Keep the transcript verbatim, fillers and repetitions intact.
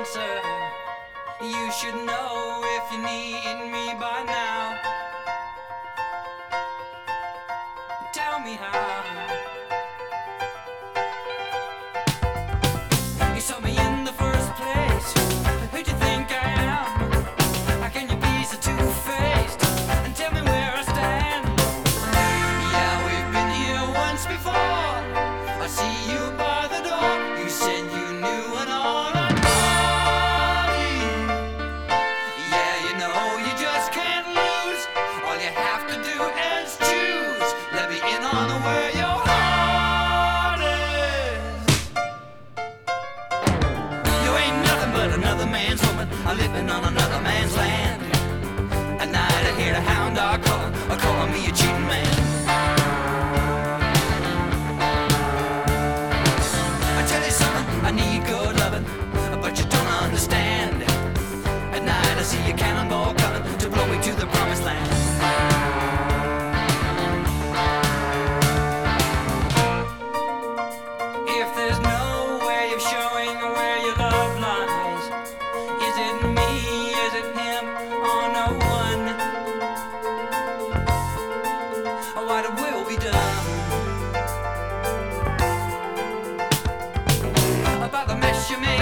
answer. You should know if you need me by now. Tell me how. You saw me in the first place. Who'd you think I am? How can you be so two-faced and tell me where I stand? Yeah, we've been here once before. I see you by the door. You said you knew an autumn party. Yeah, you know you just can't lose. All you have to do is choose. Let me in on where your heart is. You ain't nothing but another man's woman, a living on another man's land. At night I hear the hound dog calling, or calling me a cheating man. I tell you something, I need good loving, but you don't understand. At night I see a cannonball coming to blow me to the promised land. If there's no way of showing where your love lies, is it me, is it him, or no one? What will be done about the mess you made?